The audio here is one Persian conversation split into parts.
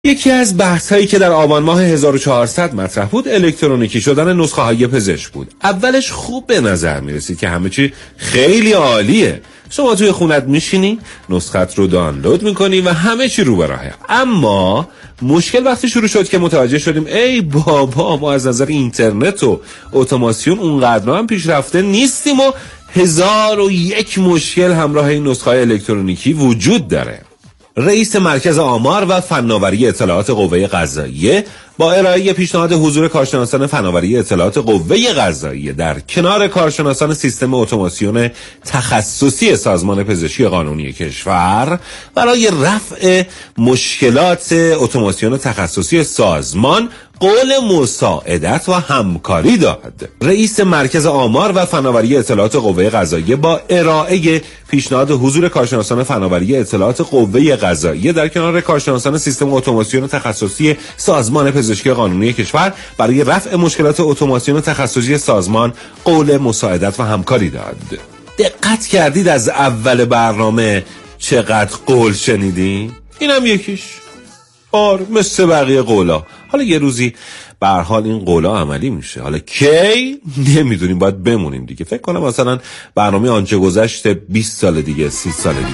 یکی از بحث‌هایی که در آبان ماه 1400 مطرح بود الکترونیکی شدن نسخه‌های پزشک بود. اولش خوب به نظر می‌رسید که همه چی خیلی عالیه. شما توی خونت میشینی، نسخت رو دانلود میکنی و همه چی رو به راهه. اما مشکل وقتی شروع شد که متوجه شدیم ای بابا ما از نظر اینترنت و اتوماسیون اونقدر هم پیشرفته نیستیم و 1001 مشکل همراه این نسخه‌های الکترونیکی وجود داره. رئیس مرکز آمار و فناوری اطلاعات قوه قضاییه با ارائه پیشنهاد حضور کارشناسان فناوری اطلاعات قوه قضاییه در کنار کارشناسان سیستم اتوماسیون تخصصی سازمان پزشکی قانونی کشور برای رفع مشکلات اتوماسیون تخصصی سازمان قول مساعدت و همکاری داد. رئیس مرکز آمار و فناوری اطلاعات قوه قضاییه با ارائه پیشنهاد حضور کارشناسان فناوری اطلاعات قوه قضاییه در کنار کارشناسان سیستم اتوماسیون تخصصی سازمان پزشکی قانونی کشور برای رفع مشکلات اتوماسیون تخصصی سازمان قول مساعدت و همکاری داد. دقت کردید از اول برنامه چقدر قول شنیدین؟ اینم یکیش. مثل بقیه قولا حالا یه روزی به هر حال این قولا عملی میشه. حالا کی نمیدونیم، باید بمونیم دیگه. فکر کنم مثلا برنامه آنچه گذشته 20 سال دیگه 30 سال دیگه.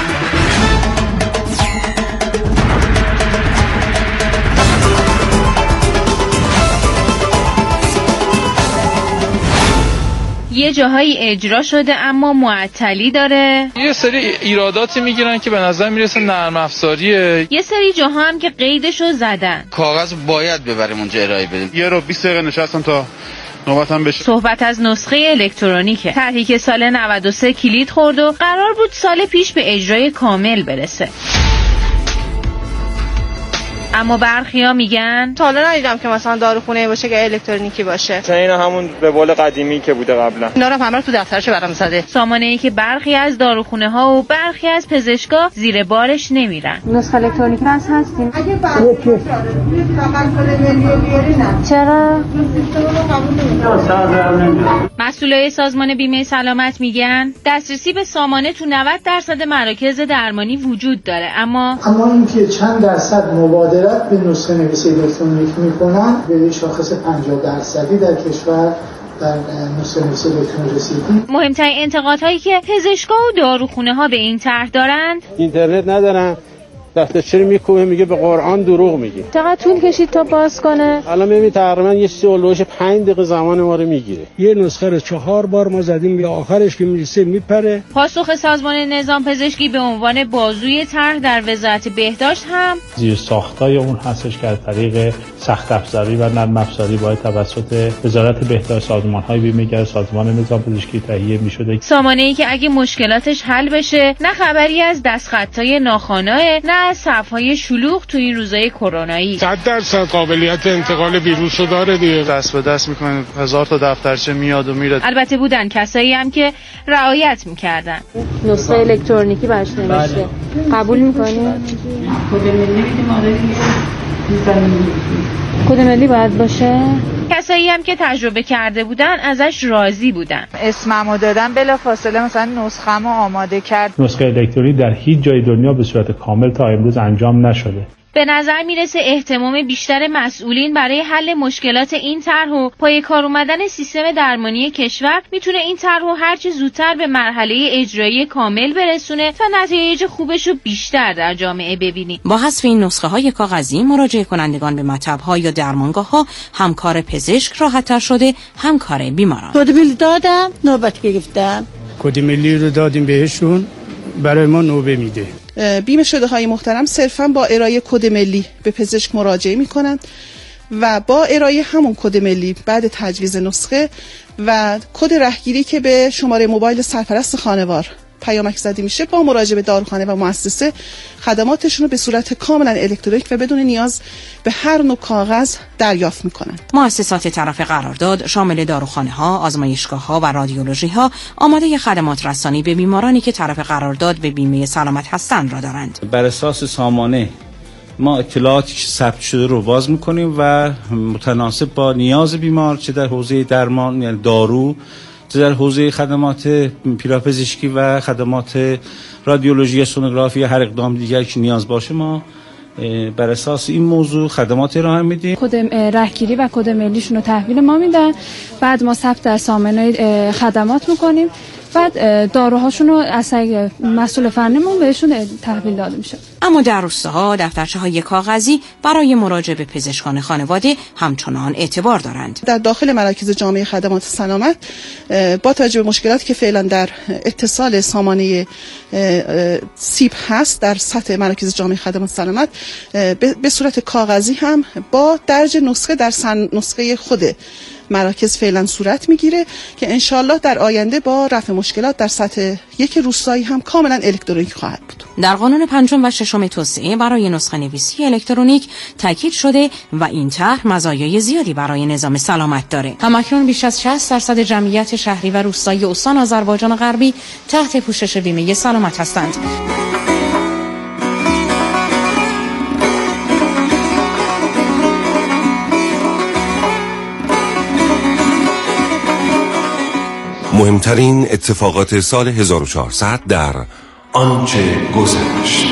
یه جاهایی اجرا شده اما معطلی داره. یه سری ایراداتی میگیرن که به نظر میرسه نرم افزاریه. یه سری جاها هم که قیدشو زدن. کاغذ باید ببریم اونجا ارائه بدیم. یه رو 20 دقیقه نشستم تا نوبتم بشه. صحبت از نسخه الکترونیکه. طرحی که سال 93 کلید خورد و قرار بود سال پیش به اجرای کامل برسه. اما برخیا میگن تا حالا ندیدم که مثلا داروخونه باشه که الکترونیکی باشه. چون اینا همون به قول قدیمی که بوده قبلا. اینا رو همه تو دفترش برام زده. سامانه‌ای که برخی از داروخونه ها و برخی از پزشکا زیر بارش نمیرن. نسخه الکترونیکی هست هستیم. اگه چرا؟ مسئولای سازمان بیمه سلامت میگن دسترسی به سامانه تو 90% مراکز درمانی وجود داره، اما اینکه چند درصد مبادرت به نسخه نویس الکترونیک میکنن به شاخص 50% در کشور در نسخه نویس الکترونیک رسیدیم. مهمترین انتقادهایی که پزشکا و داروخونه ها به این طرح دارند اینترنت ندارن، دفترچه میکوبه میگه به قرآن دروغ میگه. چقدر طول کشید تا باز کنه؟ الان میبینی تقریبا یه سولوش 5 دقیقه زمان ما رو میگیره. یه نسخه رو 4 بار ما زدیم یا آخرش که میرسه میپره. پاسخ سازمان نظام پزشکی به عنوان بازوی طرح در وزارت بهداشت هم زیر ساختای اون هستش که از طریق سخت افزاری و نرم افزاری باید توسط وزارت بهداشت، سازمان‌های بیمه‌گر، سازمان نظام پزشکی تهیه می‌شده. سامانه‌ای که اگه مشکلاتش حل بشه نه خبری از دستخطای ناخواناه نه از صف‌های شلوغ تو این روزای کرونایی. 100% قابلیت انتقال ویروس رو داره دیگه. دست به دست میکنه 1000 تا دفترچه میاد و میره. البته بودن کسایی هم که رعایت میکردن. نسخه الکترونیکی باش نمیشه. قبول میکنی؟ کد ملی باید باشه. کسایی هم که تجربه کرده بودن ازش راضی بودن. اسممو دادم بلافاصله مثلا نسخه‌مو آماده کرد. نسخه الکترونیکی در هیچ جای دنیا به صورت کامل تا امروز انجام نشده. به نظر میرسه اهتمام بیشتر مسئولین برای حل مشکلات این طرح و پای کار اومدن سیستم درمانی کشور میتونه این طرح رو هرچه زودتر به مرحله اجرایی کامل برسونه تا نتایج خوبش رو بیشتر در جامعه ببینیم. با حذف این نسخه های کاغذی مراجعه کنندگان به مطب‌ها یا درمانگاه ها همکار پزشک راحت‌تر شده، همکار بیماران. کد ملی دادم، نوبت گرفتم. کد ملی رو دادیم بهشون، برای ما نوبه میده. بیمه شده های محترم صرفاً با ارائه کد ملی به پزشک مراجعه میکنند و با ارائه همون کد ملی بعد تجویز نسخه و کد رهگیری که به شماره موبایل سرپرست خانوار پیامک زده میشه با مراجعه به داروخانه و مؤسسه خدماتشون رو به صورت کاملا الکترونیک و بدون نیاز به هر نوع کاغذ دریافت میکنند. مؤسسات طرف قرارداد شامل داروخانه ها، آزمایشگاه ها و رادیولوژی ها آماده خدمات رسانی به بیمارانی که طرف قرارداد به بیمه سلامت هستند را دارند. بر اساس سامانه ما اطلاعاتی که ثبت شده رو باز میکنیم و متناسب با نیاز بیمار، چه در حوزه درمان یعنی دارو، در حوزه خدمات پیراپزشکی و خدمات رادیولوژی، سونوگرافی، هر اقدام دیگر که نیاز باشه ما بر اساس این موضوع خدمات ارائه میدیم. کد رهگیری و کد ملیشون رو تحویل ما میدن، بعد ما ثبت در سامانه خدمات میکنیم، بعد داروهاشون رو از مسئول فنیمون بهشون تحویل داده میشه. اما در روستاها دفترچه‌های کاغذی برای مراجعه به پزشکان خانواده همچنان اعتبار دارند. در داخل مراکز جامعه خدمات سلامت با توجه به مشکلاتی که فعلا در اتصال سامانه سیب هست در سطح مراکز جامعه خدمات سلامت، به صورت کاغذی هم با درج نسخه در نسخه خود مراکز فعلا صورت میگیره که انشالله در آینده با رفع مشکلات در سطح یک روستایی هم کاملا الکترونیک خواهد بود. در قانون 5 و 6 توسعه برای نسخه نویسی الکترونیک تاکید شده و این طرح مزایای زیادی برای نظام سلامت داره. همکنون بیش از 60% جمعیت شهری و روستایی استان آذربایجان غربی تحت پوشش بیمه سلامت هستند. مهمترین اتفاقات سال 1400 در آنچه گذشت.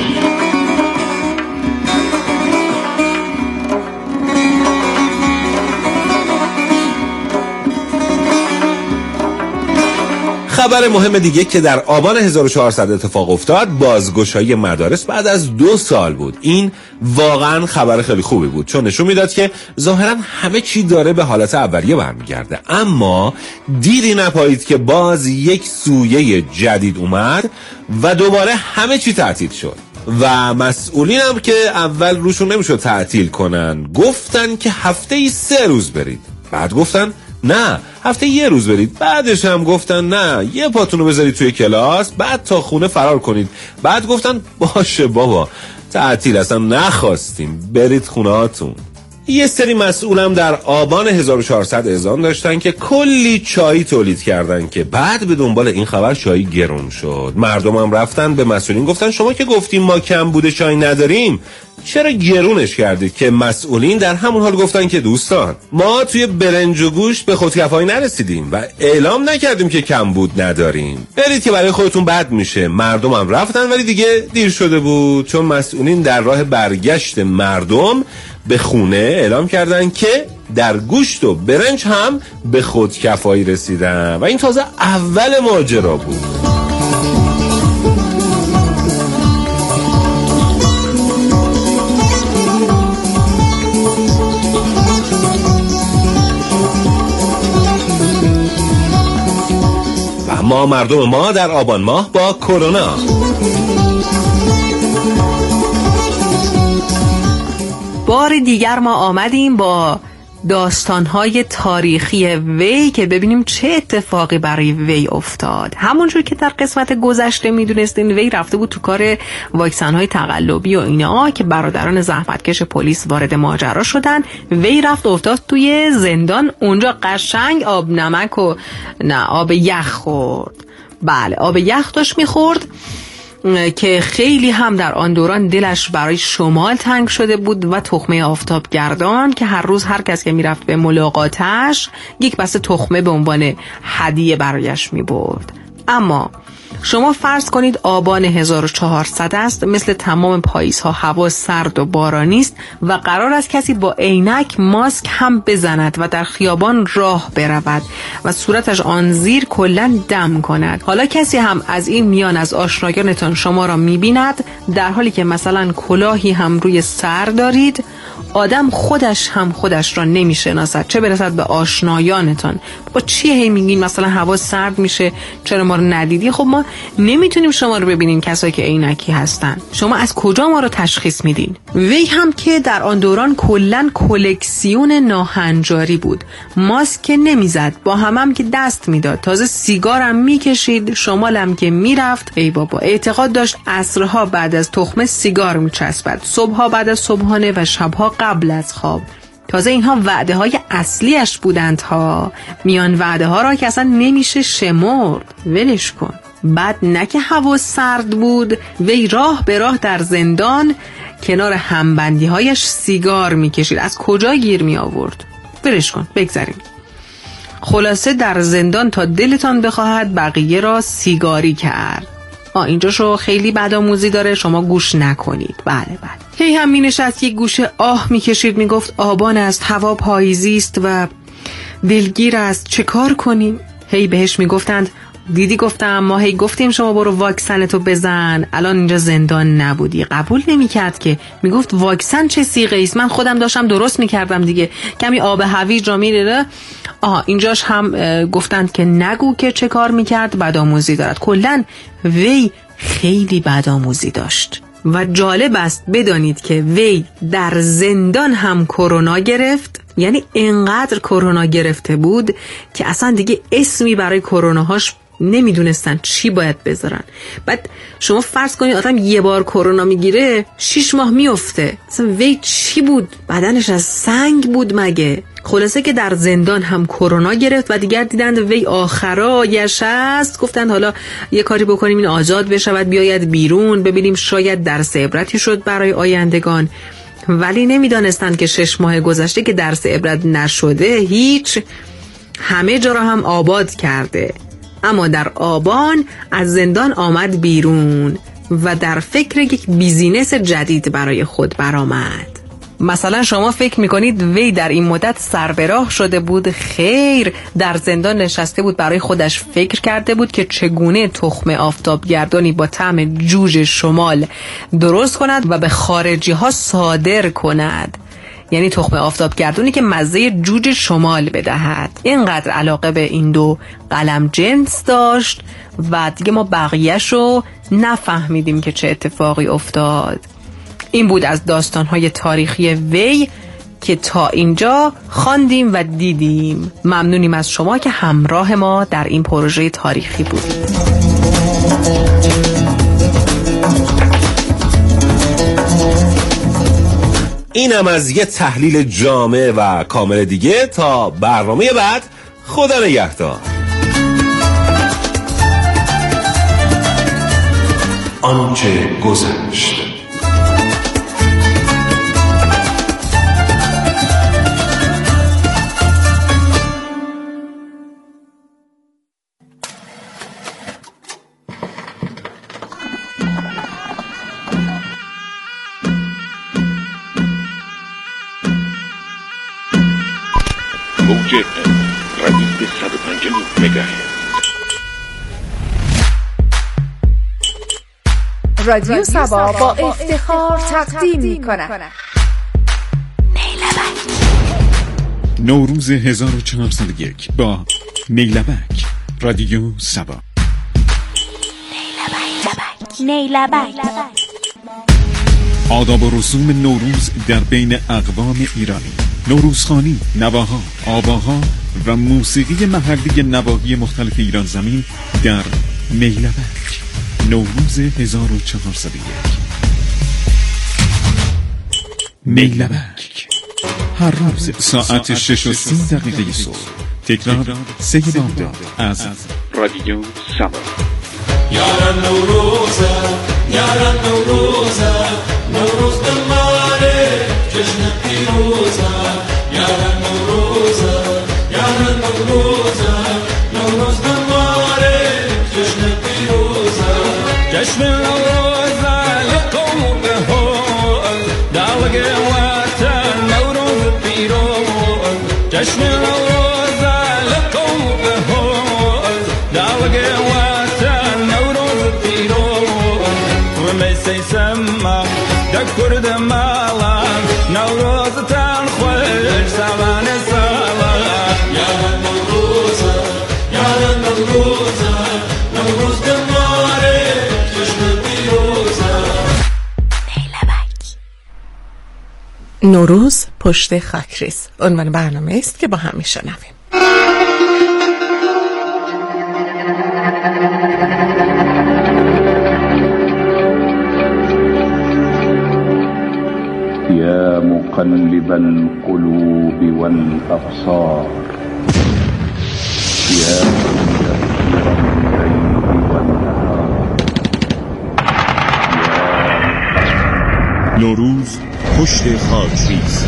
خبر مهم دیگه که در آبان 1400 اتفاق افتاد بازگشایی مدارس بعد از 2 سال بود. این واقعا خبر خیلی خوبی بود چون نشون میداد که ظاهرا همه چی داره به حالت اولیه برمیگرده، اما دیری نپایید که باز یک سویه جدید اومد و دوباره همه چی تعطیل شد و مسئولین هم که اول روشون نمیشد تعطیل کنن گفتن که هفته‌ای 3 روز برید، بعد گفتن نه هفته 1 روز برید، بعدش هم گفتن نه یه پاتونو بذارید توی کلاس بعد تا خونه فرار کنید، بعد گفتن باشه بابا تعطیل اصلا نخواستیم برید خونه هاتون. یه سری مسئولم در آبان 1400 اذعان داشتن که کلی چای تولید کردن که بعد به دنبال این خبر چای گرون شد. مردم هم رفتن به مسئولین گفتن شما که گفتیم ما کم بوده چای نداریم چرا گرونش کردید؟ که مسئولین در همون حال گفتن که دوستان ما توی برنج و گوشت به خودکفایی نرسیدیم و اعلام نکردیم که کم بود نداریم، برید که برای خودتون بد میشه. مردم هم رفتن ولی دیگه دیر شده بود چون مسئولین در راه برگشت مردم به خونه اعلام کردن که در گوشت و برنج هم به خودکفایی رسیدن و این تازه اول ماجرا بود. ما مردم ما در آبان ماه با کرونا. بار دیگر ما آمدیم با داستان‌های تاریخی وی که ببینیم چه اتفاقی برای وی افتاد. همونجور که در قسمت گذشته میدونستین وی رفته بود تو کار واکسن‌های تقلبی و اینا که برادران زحمتکش پلیس وارد ماجرا شدن، وی رفت افتاد توی زندان، اونجا قشنگ آب نمک و نه آب یخ خورد. بله آب یخ داشت میخورد که خیلی هم در آن دوران دلش برای شمال تنگ شده بود و تخمه آفتاب گردان که هر روز هر کس که میرفت به ملاقاتش یک بسته تخمه به عنوان هدیه برایش میبرد. اما شما فرض کنید آبان 1400 است، مثل تمام پاییزها هوا سرد و بارانی است و قرار است کسی با عینک ماسک هم بزند و در خیابان راه برود و صورتش آن زیر کلاً دم کند. حالا کسی هم از این میان از آشنایانتان شما را میبیند در حالی که مثلا کلاهی هم روی سر دارید، آدم خودش هم خودش را نمیشناسد چه برسد به آشنایانتان. با چیه هی میگین مثلا هوا سرد میشه چرا ما رو ندیدی؟ خب ما نمیتونیم شما رو ببینیم کسایی که عینکی هستن، شما از کجا ما رو تشخیص میدین؟ وی هم که در آن دوران کلن کلکسیون ناهنجاری بود، ماسک نمیزد، با هم که دست میداد، تازه سیگارم میکشید، شمالم که میرفت ای بابا اعتقاد داشت عصرها بعد از تخمه سیگار میچسبد، صبحها بعد از صبحانه و شبها قبل از خواب. تازه اینها وعده های اصلیش بودند ها، میان وعده ها را که اصلا نمیشه شمرد، ولش کن. بعد نه که هوا سرد بود، وی راه به راه در زندان کنار همبندی هایش سیگار میکشید، از کجا گیر می آورد؟ ولش کن بگذاریم. خلاصه در زندان تا دلتان بخواهد بقیه را سیگاری کرد. اینجاشو خیلی بدآموزی داره، شما گوش نکنید. بله. هی هم می نشست یک گوشه آه می کشید، می گفت آبان است، هوا پاییزی است و دلگیر است، چه کار کنیم؟ هی بهش می گفتند دیدی گفتم، ما هی گفتیم شما برو واکسنتو بزن، الان اینجا زندان نبودی. قبول نمی‌کرد که، میگفت واکسن چه صیغه است، من خودم داشتم درست می‌کردم دیگه، کمی آب هویج را میره. اینجاش هم گفتند که نگو که چه کار می‌کرد، بدآموزی دارد. کلاً وی خیلی بدآموزی داشت و جالب است بدانید که وی در زندان هم کرونا گرفت. یعنی انقدر کرونا گرفته بود که اصلا دیگه اسمی برای کروناهاش نمیدونستن چی باید بذارن. بعد شما فرض کنید آدم یه بار کرونا میگیره 6 ماه میفته، اصلا وی چی بود؟ بدنش از سنگ بود مگه؟ خلاصه که در زندان هم کرونا گرفت و دیگر دیدند وی آخرایش است، گفتند حالا یه کاری بکنیم این آزاد بشود، بیاید بیرون، ببینیم شاید درس عبرتی شد برای آیندگان. ولی نمیدانستند که 6 ماه گذشته که درس عبرت نشده، هیچ، همه جا را هم آباد کرده. اما در آبان از زندان آمد بیرون و در فکر یک بیزینس جدید برای خود برآمد. مثلا شما فکر میکنید وی در این مدت سر به راه شده بود؟ خیر، در زندان نشسته بود، برای خودش فکر کرده بود که چگونه تخم آفتابگردانی با طعم جوجه شمال درست کند و به خارجی ها صادر کند. یعنی تخم آفتابگردونی که مزه جوجه شمال بدهد. اینقدر علاقه به این دو قلم جنس داشت و دیگه ما بقیه‌شو نفهمیدیم که چه اتفاقی افتاد. این بود از داستان‌های تاریخی وی که تا اینجا خواندیم و دیدیم. ممنونیم از شما که همراه ما در این پروژه تاریخی بودید. اینم از یه تحلیل جامع و کامل دیگه. تا برنامه بعد، خدا نگهدار. آنچه گذشت. موج ردیف 159 مگاهرتز. رادیو سبا با افتخار تقدیم می‌کند نوروز 1401 با نیلبک. رادیو سبا. نیلبک. آداب و رسوم نوروز در بین اقوام ایرانی. نوروزخوانی، نواها، آواها و موسیقی محلی نواحی مختلف ایران زمین در نیلبک. نوروز 1401. نیلبک هر روز ساعت 6:30 صبح. تکرار 3 بامداد از رادیو سبا. یاران نوروزه، یاران نوروزه، نوروز دماره جشن پیروزه. یاران نوروزه، یاران نوروزه، نوروز دماره جشن پیروزه. جشن نوروزه لقوم بهوز دالق وطن نوروز پیروز. جشن نوروزه لقوم بهوز دالق وطن نوروز پیروز. ومیسی سما دکرد مالان نوروز تن خوش سوان سالا. یاران نوروزه، یاران نوروزه، نوروز دماره جشن پیروزه. نوروز پشت خاکریز عنوان برنامه است که با هم میشنویم. يا مقلب القلوب والأبصار يا مدبر الليل والنهار. نوروز پشت خاکریز.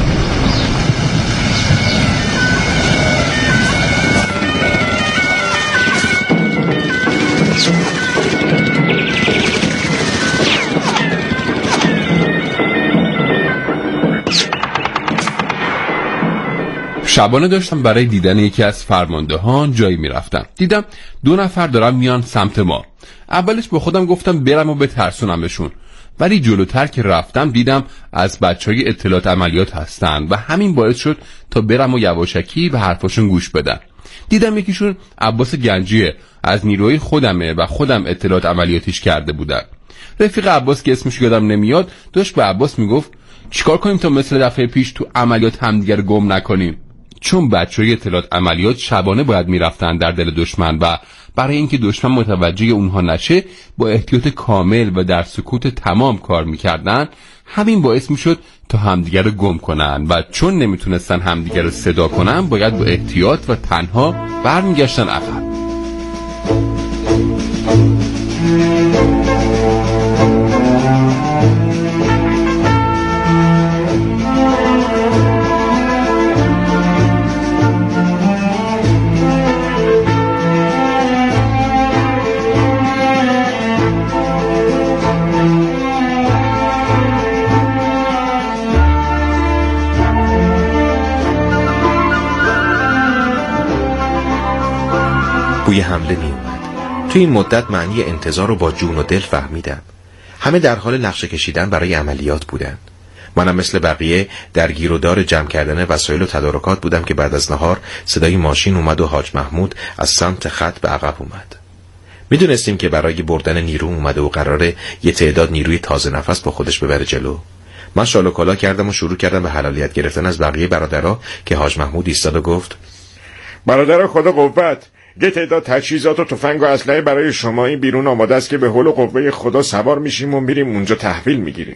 شبانه داشتم برای دیدن یکی از فرماندهان جایی میرفتم. دیدم 2 نفر دارن میان سمت ما. اولش با خودم گفتم برم و بترسونمشون، ولی جلوتر که رفتم دیدم از بچهای اطلاعات عملیات هستن و همین باعث شد تا برم و یواشکی به حرفاشون گوش بدم. دیدم یکیشون عباس گنجیه، از نیروی خودمه و خودم اطلاعات عملیاتیش کرده بودن. رفیق عباس که اسمش یادم نمیاد داشت به عباس میگفت چیکار کنیم تا مثل دفعه پیش تو عملیات همدیگر گم نکنیم، چون بچهای اطلاعات عملیات شبانه باید میرفتن در دل دشمن و برای اینکه دشمن متوجه اونها نشه با احتیاط کامل و در سکوت تمام کار میکردن. همین باعث میشد تا همدیگر رو گم کنن و چون نمیتونستن همدیگر رو صدا کنن باید با احتیاط و تنها برمیگشتن عقب. بوی حمله می اومد. تو این مدت معنی انتظار رو با جون و دل فهمیدم. همه در حال نقشه کشیدن برای عملیات بودن. منم مثل بقیه در گیر و دار جمع کردن وسایل و تدارکات بودم که بعد از نهار صدای ماشین اومد و حاج محمود از سمت خط به عقب اومد. میدونستیم که برای بردن نیرو اومده و قراره یه تعداد نیروی تازه نفس با خودش ببره جلو. من شال و کلا کردم و شروع کردم به حلالیت گرفتن از بقیه برادرها که حاج محمود ایستاد و گفت برادرها خدا قوت، یه تعداد تجهیزات و تفنگ و اسلحه برای شما این بیرون آماده است که به حول و قوه خدا سوار میشیم و میریم اونجا تحویل میگیریم.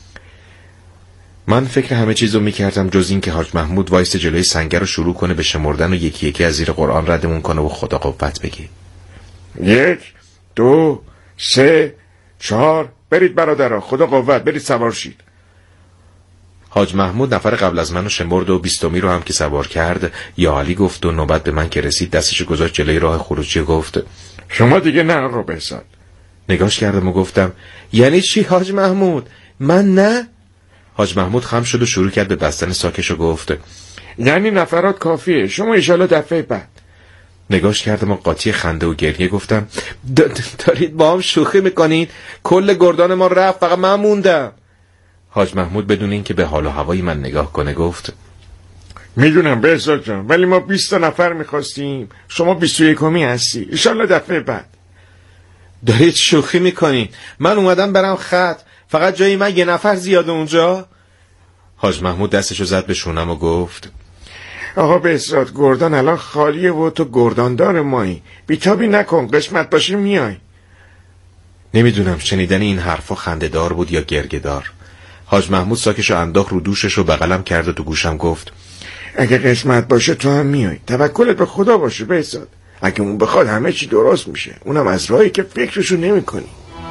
من فکر همه چیزو میکردم جز این که حاج محمود وایس جلوی سنگر رو شروع کنه به شمردن و یکی یکی از زیر قرآن ردمون کنه و خدا قوت بگی. 1 2 3 4 برید برادرها، خدا قوت، برید سوار شید. حاج محمود نفر قبل از منو شمرد و 20می رو هم که سوار کرد یا علی گفت و نوبت به من که رسید دستشو گذاشت جلوی راه خروجی و گفت شما دیگه نه آقا بهزاد. نگاش کردم و گفتم یعنی چی حاج محمود؟ من نه؟ حاج محمود خم شد و شروع کرد به بستن ساکش و گفت یعنی نفرات کافیه، شما ایشالا دفعه بعد. نگاش کردم و قاطی خنده و گریه گفتم دارید با هم شوخی میکنید؟ کل گردان ما رفت، فقط من موندم. حاج محمود بدون این که به حال و هوای من نگاه کنه گفت میدونم بهزاد جان، ولی ما 20 نفر میخواستیم، شما 21می هستی، ایشالله دفعه بعد. دارید شوخی میکنید؟ من اومدم برم خط، فقط جای من 1 نفر زیاده اونجا. حاج محمود دستشو زد به شونم و گفت آقا بهزاد گردان الان خالیه و تو گرداندار مایی، بیتابی نکن، قسمت باشه میای. نمیدونم شنیدن این حرفا خنده‌دار بود یا گرگه‌دار. حاج محمود ساکشو انداخت رو دوشش و بغلم کرد و تو گوشم گفت اگه قسمت باشه تو هم میای، توکلت به خدا باشه بهزاد، اگه اون بخواد همه چی درست میشه، اونم از راهی که فکرشو نمی کنی.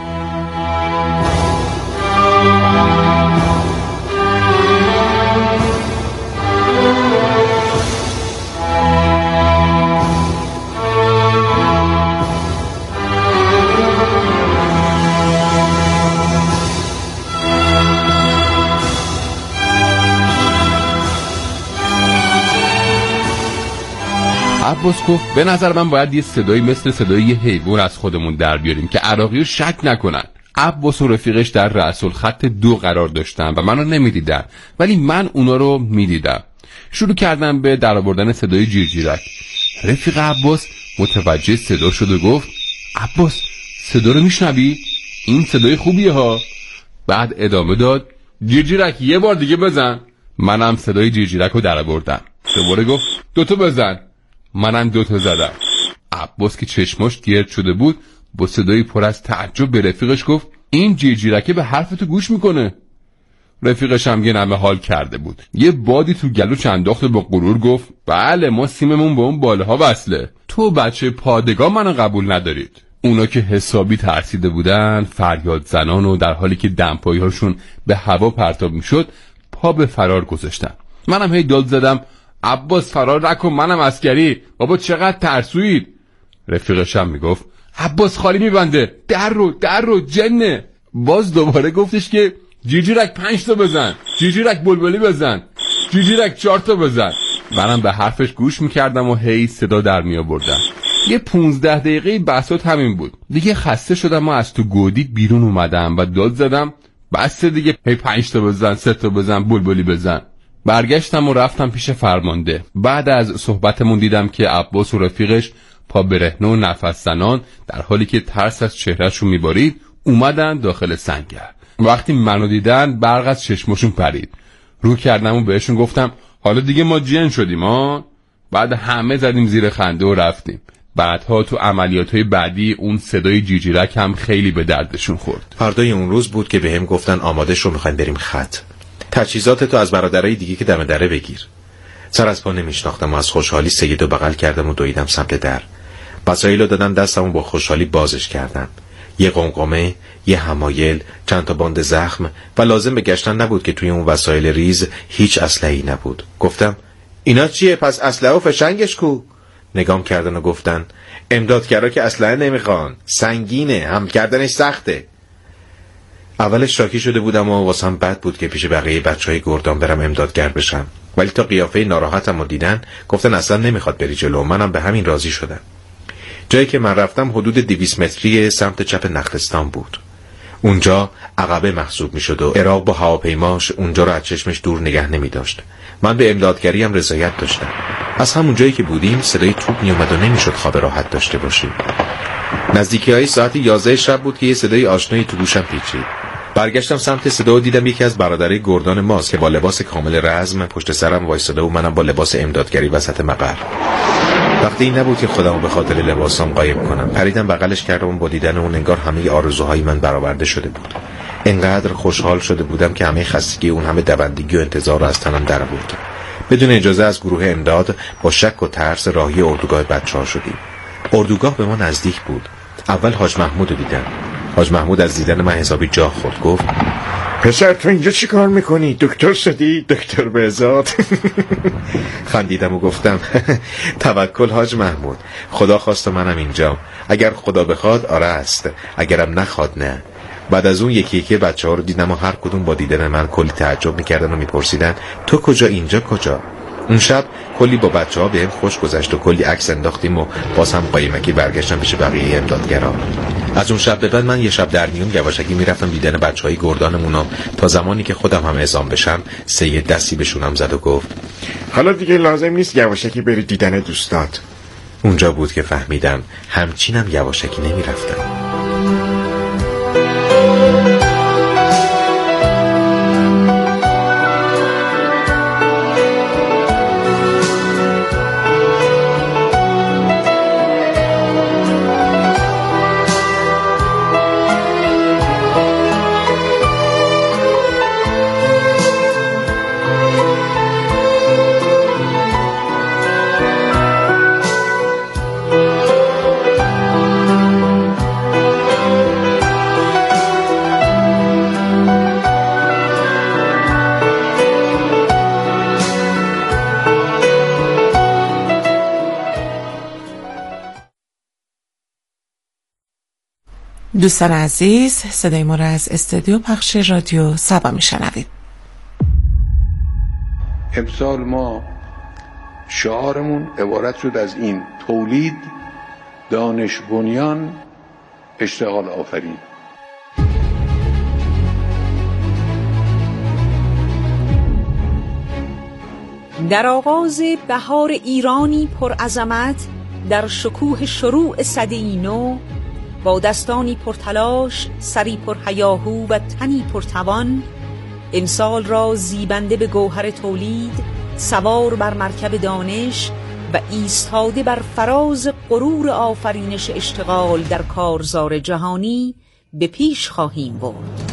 عباس گفت به نظر من باید یه صدایی مثل صدای یه حیوان از خودمون در بیاریم که عراقی رو شک نکنن. عباس و رفیقش در رأس الخط 2 قرار داشتن و منو نمیدیدن، ولی من اونا رو میدیدم. شروع کردم به درآوردن صدای جیرجیرک. رفیق عباس متوجه صدا شد و گفت عباس صدا رو میشنوی؟ این صدای خوبیه ها. بعد ادامه داد جیرجیرک 1 بار دیگه بزن. منم صدای جیرجیرک رو درآوردم. دوباره گفت 2 تا بزن. منم 2 تا زدم. عباس که چشماش گرد شده بود با صدایی پر از تعجب به رفیقش گفت این جیرجیرکه به حرف تو گوش میکنه. رفیقش هم یه نمه حال کرده بود، یه بادی تو گلوش انداخت و با غرور گفت بله ما سیممون به اون بالاها وصله، تو بچه پادگان منو قبول ندارید. اونا که حسابی ترسیده بودن فریاد زنان و در حالی که دمپایی هاشون به هوا پرتاب میشد پا به فرار گذاشتن. منم هی داد زدم عباس فرار نکن، منم عسکری. بابا چقدر ترسوید. رفیقشم میگفت عباس خالی میبنده، در رو جنه. باز دوباره گفتش که جیجیرک 5 تا بزن، جیجیرک بلبلی بزن، جیجیرک 4 تا بزن. منم به حرفش گوش میکردم و هی صدا در میآوردم. یه 15 دقیقه بساط همین بود. دیگه خسته شدم و از تو گودی بیرون اومدم و داد زدم بس دیگه، هی 5 تا بزن، 3 تا بزن، بلبلی بزن. برگشتم و رفتم پیش فرمانده. بعد از صحبتمون دیدم که عباس و رفیقش پا برهنه و نفس زنان در حالی که ترس از چهرهشون میبارید اومدن داخل سنگر. وقتی منو دیدن برق از چشمشون پرید. رو کردم و بهشون گفتم حالا دیگه ما جن شدیم ها. بعد همه زدیم زیر خنده و رفتیم. بعدها تو عملیات‌های بعدی اون صدای جیجیرک هم خیلی به دردشون خورد. فردای اون روز بود که بهم گفتن آماده شو، میخوایم بریم خط. تجهیزاتتو از برادرای دیگه که دم دره بگیر. سر از پا نمیشناختم و از خوشحالی سیدو بغل کردم و دویدم سمت در. وسایلو دادم دستم و با خوشحالی بازش کردم. یه قمقمه، یه حمایل، چند تا باند زخم و لازم به گشتن نبود که توی اون وسایل ریز هیچ اسلحه‌ای نبود. گفتم اینا چیه؟ پس اسلحه و فشنگش کو؟ نگام کردن و گفتن امدادگرا که اسلحه نمیخوان، سنگینه، هم کردنش سخته. اولش شاکی شده بودم و واسم بد بود که پیش بقیه بچهای گردان برم امدادگر بشم، ولی تا قیافه ناراحتم رو دیدن گفتن اصلا نمیخواد بری جلو. منم به همین راضی شدم. جایی که من رفتم حدود 200 متری سمت چپ نخلستان بود. اونجا عقبه محسوب میشد و عراق با هواپیماش اونجا رو از چشمش دور نگه نمی داشت. من به امدادگری هم رضایت داشتم. از همون جایی که بودیم صدای توپ می اومد و نمیشد خواب راحت داشته باشیم. نزدیکی‌های ساعت 11 شب بود که یه صدای آشنایی تو گوشم پیچید. برگشتم سمت صدا و دیدم یکی از برادرای گردان ماست که با لباس کامل رزم پشت سرم وایساده و منم با لباس امدادگری وسط مقر. وقتی این نبود که خودمو به خاطر لباسام قایم کنم. پریدم بغلش کردم و با دیدن اون انگار همه آرزوهای من برآورده شده بود. انقدر خوشحال شده بودم که همه خستگی اون همه دوندگی و انتظار رو از تنم در آورد. بدون اجازه از گروه امداد با شک و ترس راهی اردوگاه بچه‌ها شدیم. اردوگاه به ما نزدیک بود. اول حاج محمود رو دیدم. حاج محمود از دیدن من حسابی جا خورد. گفت پسر تو اینجا چی کار میکنی؟ دکتر شدی؟ دکتر بهزاد؟ خندیدم و گفتم توکل حاج محمود، خدا خواست و منم اینجام. اگر خدا بخواد آره است، اگرم نخواد نه. بعد از اون یکی یکی بچه‌ها رو دیدم و هر کدوم با دیدن من کلی تعجب میکردن و میپرسیدن تو کجا، اینجا کجا؟ اون شب کلی با بچه‌ها بهم خوش گذشت و کلی عکس انداختیم و باز هم قایمکی برگشتم پیش بقیه امدادگرا. از اون شب به بعد من یه شب در میون یواشکی میرفتم دیدن بچهای گردانمونم تا زمانی که خودم هم اعزام بشم. سید دستی بهشونم زد و گفت حالا دیگه لازم نیست یواشکی بری دیدن دوستات. اونجا بود که فهمیدم همچینم یواشکی نمیرفتم. دوستان عزیز، صدای ما را از استودیو پخش رادیو سبا میشنوید. امسال ما شعارمون عبارت شد از این: تولید، دانش بنیان، اشتغال آفرین. در آغاز بهار ایرانی پرعظمت، در شکوه شروع سده‌ای نو، با دستانی پرتلاش، سری پرهیاهو و تنی پرتوان، امسال را زیبنده به گوهر تولید، سوار بر مرکب دانش و ایستاده بر فراز غرور آفرینش اشتغال در کارزار جهانی به پیش خواهیم برد.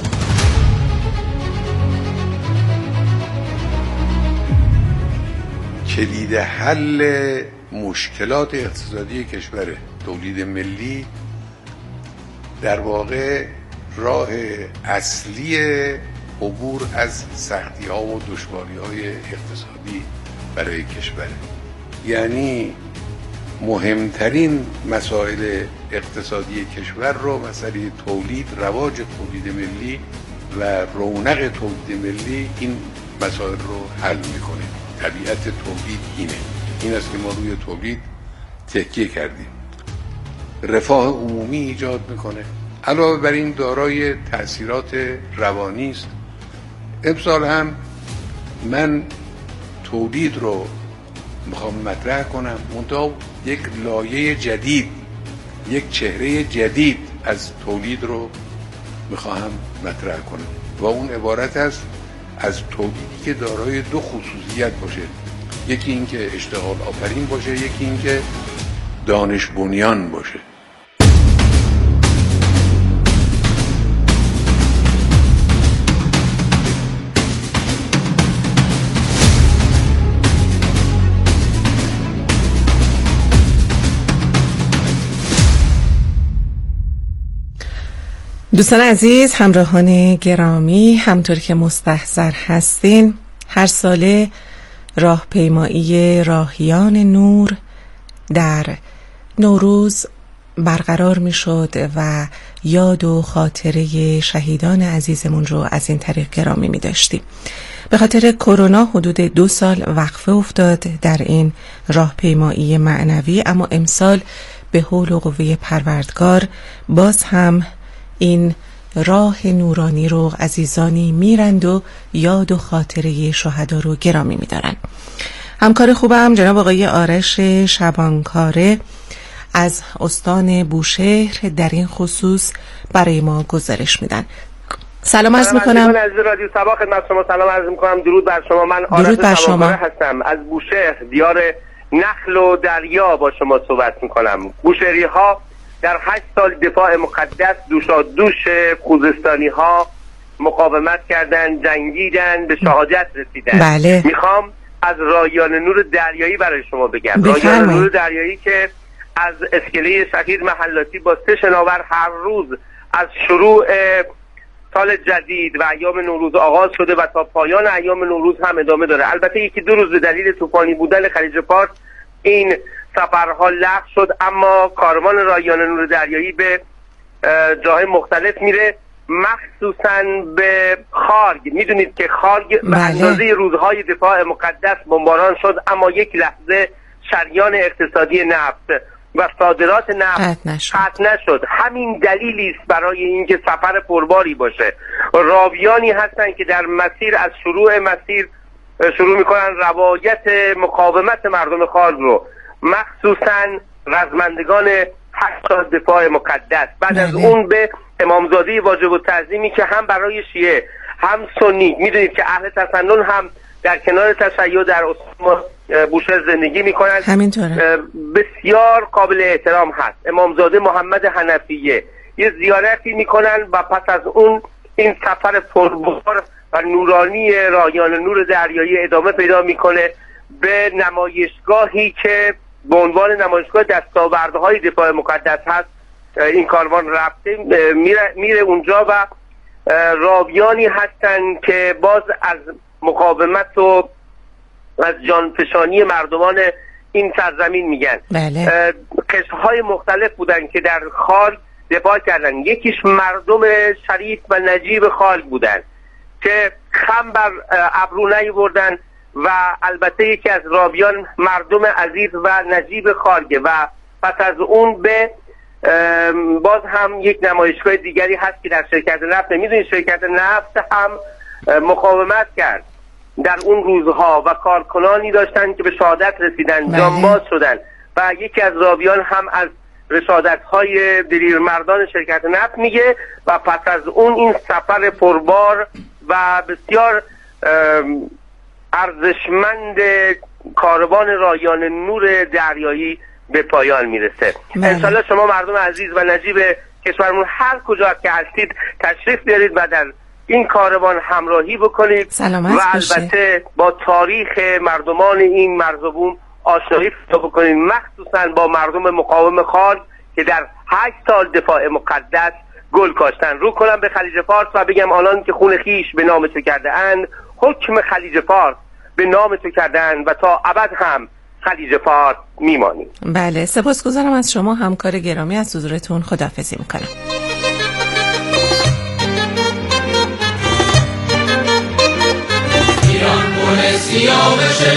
کلید حل مشکلات اقتصادی کشور تولید ملی در واقع راه اصلی عبور از سختی‌ها و دشواری‌های اقتصادی برای کشور، یعنی مهمترین مسائل اقتصادی کشور رو مسئله تولید، رواج تولید ملی و رونق تولید ملی این مسائل رو حل می‌کنه. طبیعت تولید این است که ما روی تولید تکیه کردیم. رفاه عمومی ایجاد میکنه، علاوه بر این دارای تأثیرات روانی است. امسال هم من تولید رو میخوام مطرح کنم، منتها یک لایه جدید، یک چهره جدید از تولید رو میخواهم مطرح کنم و اون عبارت است از تولیدی که دارای دو خصوصیت باشه، یکی این که اشتغال آفرین باشه، یکی این که دانش بنیان باشه. دوستان عزیز، همراهان گرامی، همطور که مستحضر هستین، هر ساله راهپیمایی راهیان نور در نوروز برقرار می شد و یاد و خاطره شهیدان عزیزمون رو از این طریق گرامی می داشتیم. به خاطر کرونا حدود 2 سال وقفه افتاد در این راهپیمایی معنوی، اما امسال به حول و قوه پروردگار باز هم این راه نورانی رو عزیزانی میرند و یاد و خاطره شهدا رو گرامی میدارن. همکار خوبم جناب آقای آرش شبانکاره از استان بوشهر در این خصوص برای ما گزارش میدن. سلام عرض میکنم. از رادیو سبا خدمت شما سلام عرض میکنم. درود بر شما. من آرش شبانکاره هستم از بوشهر، دیار نخل و دریا با شما صحبت میکنم. بوشهری ها در 8 سال دفاع مقدس دوشادوش خوزستانی ها مقاومت کردن، جنگیدن، به شهادت رسیدن. بله. میخوام از رایان نور دریایی برای شما بگم. رایان نور دریایی که از اسکله شهید محلاتی با 3 شناور هر روز از شروع سال جدید و ایام نوروز آغاز شده و تا پایان ایام نوروز هم ادامه داره. البته 1-2 روز به دلیل طوفانی بودن خلیج فارس این سفرها لغو شد، اما کاروان رایان نور دریایی به جاهای مختلف میره، مخصوصا به خارگ. میدونید که خارگ به اندازه روزهای دفاع مقدس بمباران شد، اما یک لحظه شریان اقتصادی نفت و صادرات نفت قطع نشد. همین دلیلی است برای اینکه سفر پرباری باشه. راویانی هستن که در مسیر از شروع مسیر شروع میکنن روایت مقاومت مردم خارج رو، مخصوصا رزمندگان 8 سال دفاع مقدس. بعد از اون به امامزاده واجب التعظیمی که هم برای شیعه هم سنی، میدونید که اهل تسنن هم در کنار تشیع در استان بوشهر زندگی میکنن، همینطوره، بسیار قابل احترام هست. امامزاده محمد حنفیه یه زیارتی میکنن و پس از اون این سفر پربار و نورانی رایان نور دریایی ادامه پیدا میکنه به نمایشگاهی که به عنوان نمایشگاه دستاوردهای دفاع مقدس هست. این کاروان رفته میره اونجا و راویانی هستن که باز از مقاومت و از جانفشانی مردمان این سرزمین میگن. بله. قشرهای مختلف بودن که در خارج دفاع کردن. یکیش مردم شریف و نجیب خارج بودن که خم بر ابرو نیاوردن و البته یکی از راویان مردم عزیز و نجیب خارجه و پس از اون به باز هم یک نمایشگاه دیگری هست که در شرکت نفت. میدونید شرکت نفت هم مقاومت کرد در اون روزها و کارکنانی داشتن که به شهادت رسیدن، جانباز شدن و یکی از راویان هم از رشادت‌های دلیرمردان شرکت نفت میگه و پس از اون این سفر پربار و بسیار ارزشمند کاروان رایان نور دریایی به پایان میرسه. انشالله شما مردم عزیز و نجیب کشورمون هر کجا که هستید تشریف بیارید و در این کاروان همراهی بکنید و البته با تاریخ مردمان این مرزبون آشنایی پیدا بکنید، مخصوصا با مردم مقاوم خارج که در 8 سال دفاع مقدس گل کاشتن. رو کنم به خلیج فارس و بگم آنان که خون خیش به نام تو کرده اند، حکم خلیج فارس به نام تو کردن و تا ابد هم خلیج فارس میمانیم. بله، سپاسگزارم از شما همکار گرامی. از حضورتون خداحافظی میکنم. ایران پر سیاوش